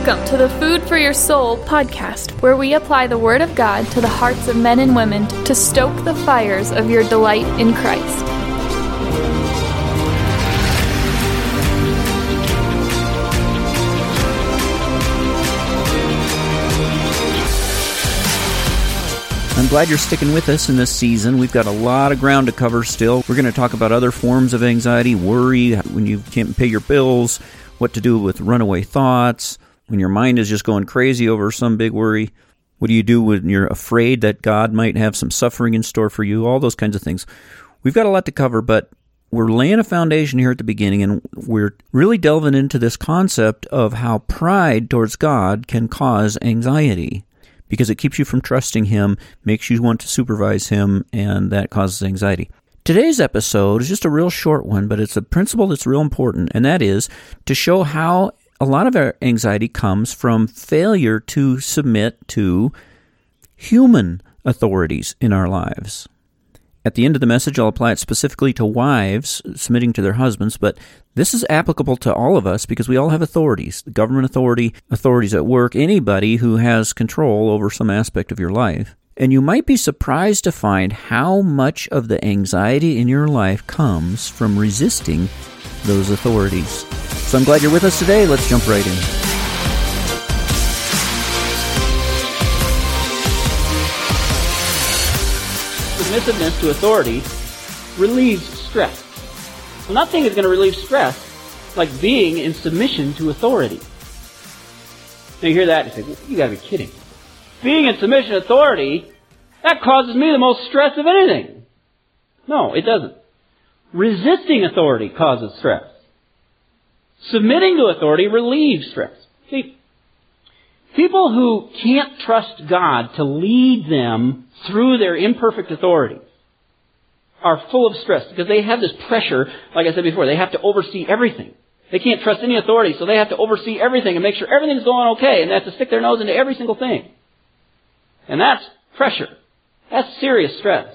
Welcome to the Food for Your Soul podcast, where we apply the Word of God to the hearts of men and women to stoke the fires of your delight in Christ. I'm glad you're sticking with us in this season. We've got a lot of ground to cover still. We're going to talk about other forms of anxiety, worry, when you can't pay your bills, what to do with runaway thoughts, when your mind is just going crazy over some big worry. What do you do when you're afraid that God might have some suffering in store for you? All those kinds of things. We've got a lot to cover, but we're laying a foundation here at the beginning, and we're really delving into this concept of how pride towards God can cause anxiety, because it keeps you from trusting Him, makes you want to supervise Him, and that causes anxiety. Today's episode is just a real short one, but it's a principle that's real important, and that is to show how a lot of our anxiety comes from failure to submit to human authorities in our lives. At the end of the message, I'll apply it specifically to wives submitting to their husbands, but this is applicable to all of us because we all have authorities, the government authority, authorities at work, anybody who has control over some aspect of your life. And you might be surprised to find how much of the anxiety in your life comes from resisting those authorities. So I'm glad you're with us today. Let's jump right in. Submissiveness to authority relieves stress. Well, nothing is going to relieve stress like being in submission to authority. Now you hear that and you say, well, you got to be kidding. Being in submission to authority, that causes me the most stress of anything. No, it doesn't. Resisting authority causes stress. Submitting to authority relieves stress. See, people who can't trust God to lead them through their imperfect authorities are full of stress because they have this pressure, like I said before, they have to oversee everything. They can't trust any authority, so they have to oversee everything and make sure everything's going okay, and they have to stick their nose into every single thing. And that's pressure. That's serious stress.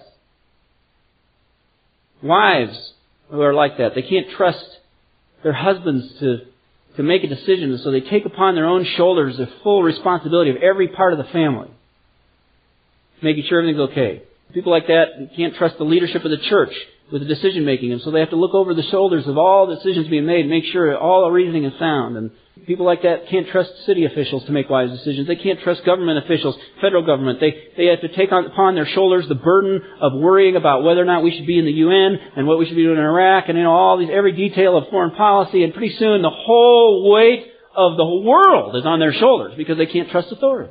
Wives who are like that, they can't trust their husbands to make a decision, and so they take upon their own shoulders the full responsibility of every part of the family, making sure everything's okay. People like that can't trust the leadership of the church with the decision making, and so they have to look over the shoulders of all the decisions being made and make sure all the reasoning is sound. And people like that can't trust city officials to make wise decisions. They can't trust government officials, federal government. They have to take upon their shoulders the burden of worrying about whether or not we should be in the UN and what we should be doing in Iraq, and all these, every detail of foreign policy. And pretty soon the whole weight of the world is on their shoulders because they can't trust authority.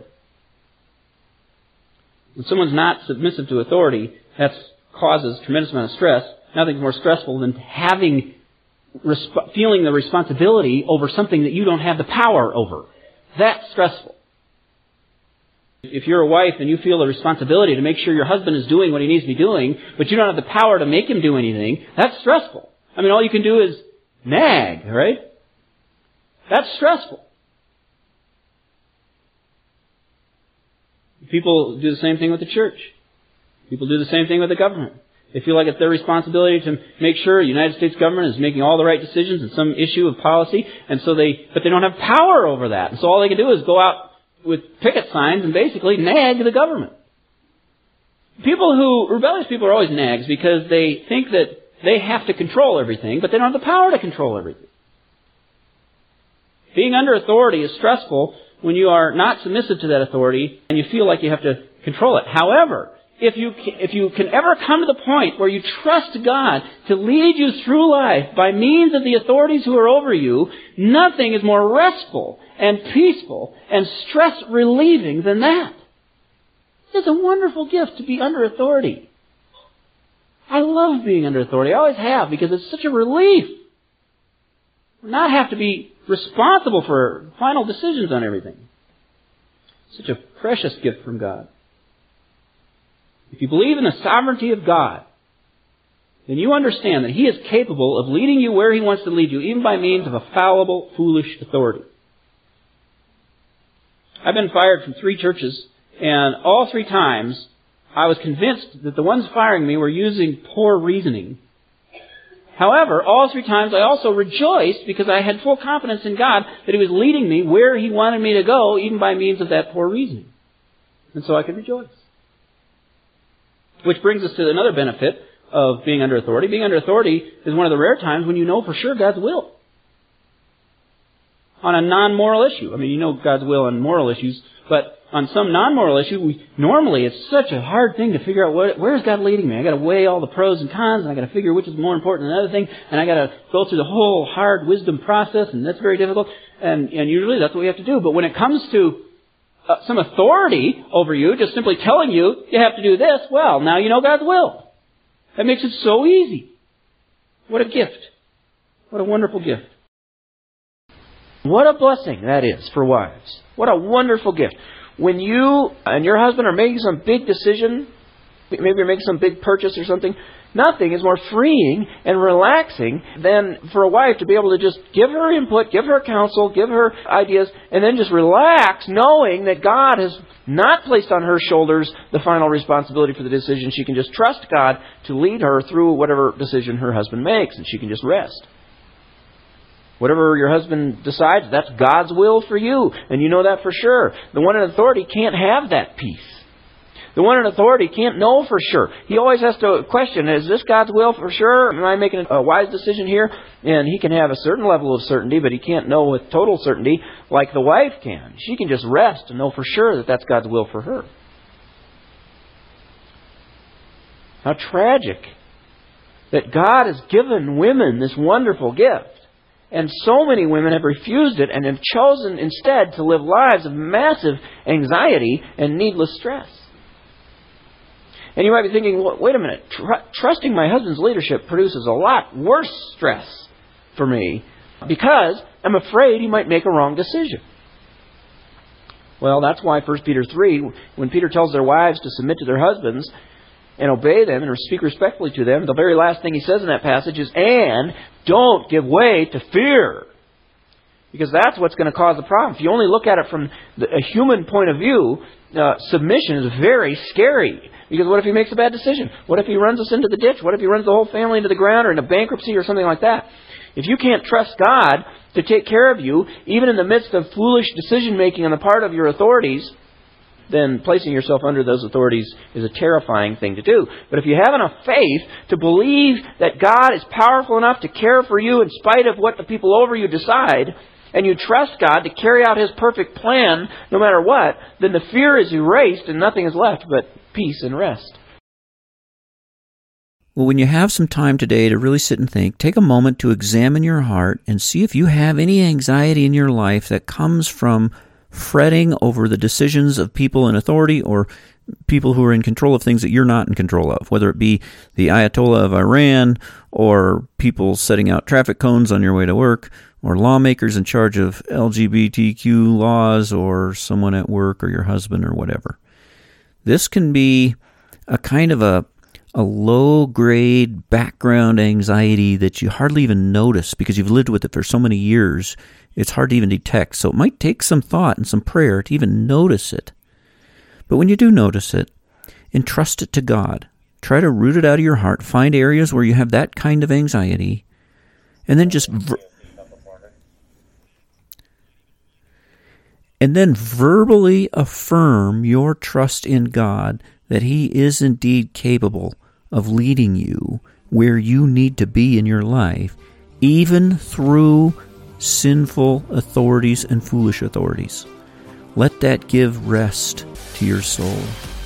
When someone's not submissive to authority, that causes a tremendous amount of stress. Nothing's more stressful than feeling the responsibility over something that you don't have the power over. That's stressful. If you're a wife and you feel the responsibility to make sure your husband is doing what he needs to be doing, but you don't have the power to make him do anything, that's stressful. I mean, all you can do is nag, right? That's stressful. People do the same thing with the church. People do the same thing with the government. They feel like it's their responsibility to make sure the United States government is making all the right decisions in some issue of policy, but they don't have power over that. And so all they can do is go out with picket signs and basically nag the government. Rebellious people are always nags because they think that they have to control everything, but they don't have the power to control everything. Being under authority is stressful when you are not submissive to that authority and you feel like you have to control it. However, if you can ever come to the point where you trust God to lead you through life by means of the authorities who are over you, nothing is more restful and peaceful and stress-relieving than that. It's a wonderful gift to be under authority. I love being under authority. I always have, because it's such a relief. Not have to be responsible for final decisions on everything. Such a precious gift from God. If you believe in the sovereignty of God, then you understand that He is capable of leading you where He wants to lead you, even by means of a fallible, foolish authority. I've been fired from 3 churches, and all 3 times I was convinced that the ones firing me were using poor reasoning However, all 3 times I also rejoiced because I had full confidence in God that He was leading me where He wanted me to go, even by means of that poor reasoning. And so I could rejoice. Which brings us to another benefit of being under authority. Being under authority is one of the rare times when you know for sure God's will on a non-moral issue. I mean, you know God's will on moral issues, but on some non-moral issue, normally it's such a hard thing to figure out where is God leading me. I got to weigh all the pros and cons, and I got to figure which is more important than another thing, and I got to go through the whole hard wisdom process, and that's very difficult. And usually that's what we have to do. But when it comes to some authority over you, just simply telling you you have to do this, well, now you know God's will. That makes it so easy. What a gift! What a wonderful gift! What a blessing that is for wives. What a wonderful gift. When you and your husband are making some big decision, maybe you're making some big purchase or something, nothing is more freeing and relaxing than for a wife to be able to just give her input, give her counsel, give her ideas, and then just relax knowing that God has not placed on her shoulders the final responsibility for the decision. She can just trust God to lead her through whatever decision her husband makes, and she can just rest. Whatever your husband decides, that's God's will for you. And you know that for sure. The one in authority can't have that peace. The one in authority can't know for sure. He always has to question, is this God's will for sure? Am I making a wise decision here? And he can have a certain level of certainty, but he can't know with total certainty like the wife can. She can just rest and know for sure that that's God's will for her. How tragic that God has given women this wonderful gift. And so many women have refused it and have chosen instead to live lives of massive anxiety and needless stress. And you might be thinking, well, wait a minute, trusting my husband's leadership produces a lot worse stress for me because I'm afraid he might make a wrong decision. Well, that's why 1 Peter 3, when Peter tells their wives to submit to their husbands and obey them and speak respectfully to them, the very last thing he says in that passage is, and don't give way to fear. Because that's what's going to cause the problem. If you only look at it from a human point of view, submission is very scary. Because what if he makes a bad decision? What if he runs us into the ditch? What if he runs the whole family into the ground or into bankruptcy or something like that? If you can't trust God to take care of you, even in the midst of foolish decision-making on the part of your authorities, then placing yourself under those authorities is a terrifying thing to do. But if you have enough faith to believe that God is powerful enough to care for you in spite of what the people over you decide, and you trust God to carry out His perfect plan no matter what, then the fear is erased and nothing is left but peace and rest. Well, when you have some time today to really sit and think, take a moment to examine your heart and see if you have any anxiety in your life that comes from fretting over the decisions of people in authority or people who are in control of things that you're not in control of, whether it be the Ayatollah of Iran or people setting out traffic cones on your way to work or lawmakers in charge of LGBTQ laws or someone at work or your husband or whatever. This can be a kind of a low-grade background anxiety that you hardly even notice because you've lived with it for so many years. It's hard to even detect. So it might take some thought and some prayer to even notice it. But when you do notice it, entrust it to God. Try to root it out of your heart. Find areas where you have that kind of anxiety. And then just verbally affirm your trust in God that He is indeed capable of leading you where you need to be in your life, even through sinful authorities and foolish authorities. Let that give rest to your soul.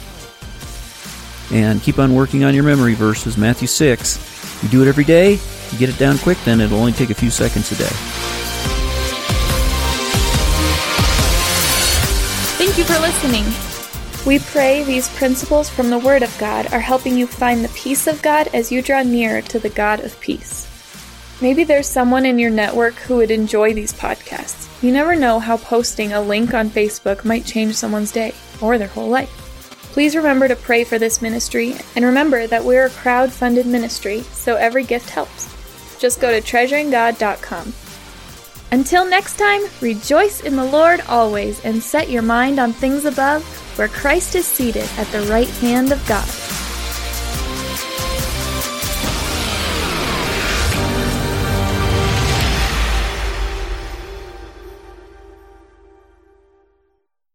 And keep on working on your memory verses. Matthew 6. You do it every day, you get it down quick, then it'll only take a few seconds a day. Thank you for listening. We pray these principles from the Word of God are helping you find the peace of God as you draw nearer to the God of peace. Maybe there's someone in your network who would enjoy these podcasts. You never know how posting a link on Facebook might change someone's day or their whole life. Please remember to pray for this ministry, and remember that we're a crowd-funded ministry, so every gift helps. Just go to treasuringgod.com. Until next time, rejoice in the Lord always, and set your mind on things above, where Christ is seated at the right hand of God.